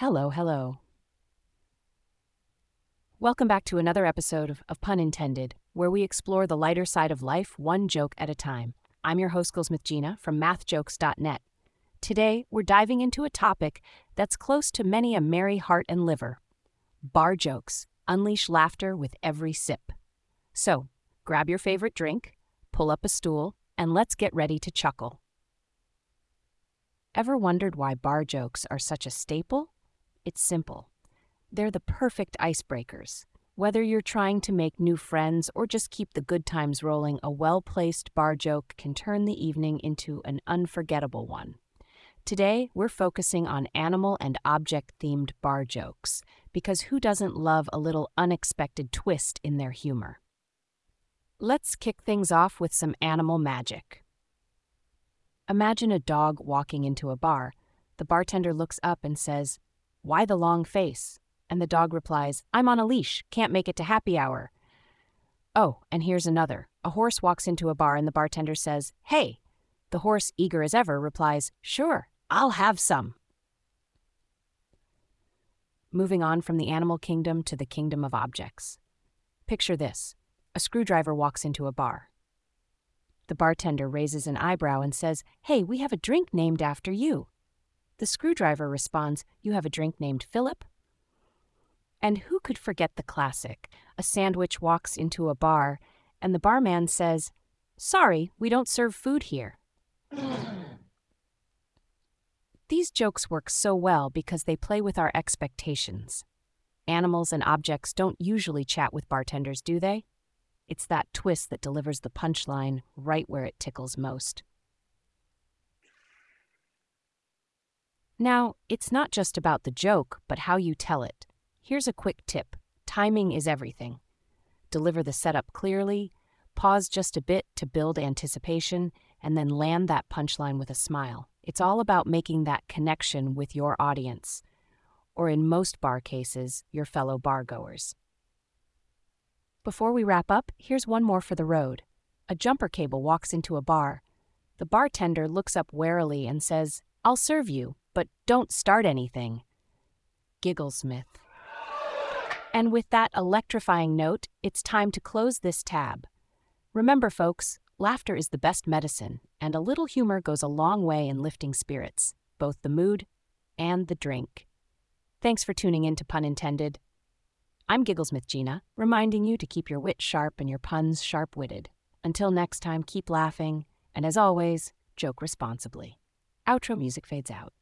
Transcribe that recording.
Hello, hello. Welcome back to another episode of Pun Intended, where we explore the lighter side of life one joke at a time. I'm your host, Gilsmith Gina, from mathjokes.net. Today, we're diving into a topic that's close to many a merry heart and liver. Bar jokes unleash laughter with every sip. So, grab your favorite drink, pull up a stool, and let's get ready to chuckle. Ever wondered why bar jokes are such a staple? It's simple. They're the perfect icebreakers. Whether you're trying to make new friends or just keep the good times rolling, a well-placed bar joke can turn the evening into an unforgettable one. Today, we're focusing on animal and object-themed bar jokes, because who doesn't love a little unexpected twist in their humor? Let's kick things off with some animal magic. Imagine a dog walking into a bar. The bartender looks up and says, "Why the long face?" And the dog replies, "I'm on a leash, can't make it to happy hour." Oh, and here's another. A horse walks into a bar and the bartender says, "Hey." The horse, eager as ever, replies, "Sure, I'll have some." Moving on from the animal kingdom to the kingdom of objects. Picture this. A screwdriver walks into a bar. The bartender raises an eyebrow and says, "Hey, we have a drink named after you." The screwdriver responds, "You have a drink named Philip?" And who could forget the classic? A sandwich walks into a bar, and the barman says, "Sorry, we don't serve food here." These jokes work so well because they play with our expectations. Animals and objects don't usually chat with bartenders, do they? It's that twist that delivers the punchline right where it tickles most. Now, it's not just about the joke, but how you tell it. Here's a quick tip. Timing is everything. Deliver the setup clearly, pause just a bit to build anticipation, and then land that punchline with a smile. It's all about making that connection with your audience, or in most bar cases, your fellow bargoers. Before we wrap up, here's one more for the road. A jumper cable walks into a bar. The bartender looks up warily and says, "I'll serve you, but don't start anything." Gigglesmith. And with that electrifying note, it's time to close this tab. Remember, folks, laughter is the best medicine, and a little humor goes a long way in lifting spirits, both the mood and the drink. Thanks for tuning in to Pun Intended. I'm Gigglesmith Gina, reminding you to keep your wit sharp and your puns sharp-witted. Until next time, keep laughing, and as always, joke responsibly. Outro music fades out.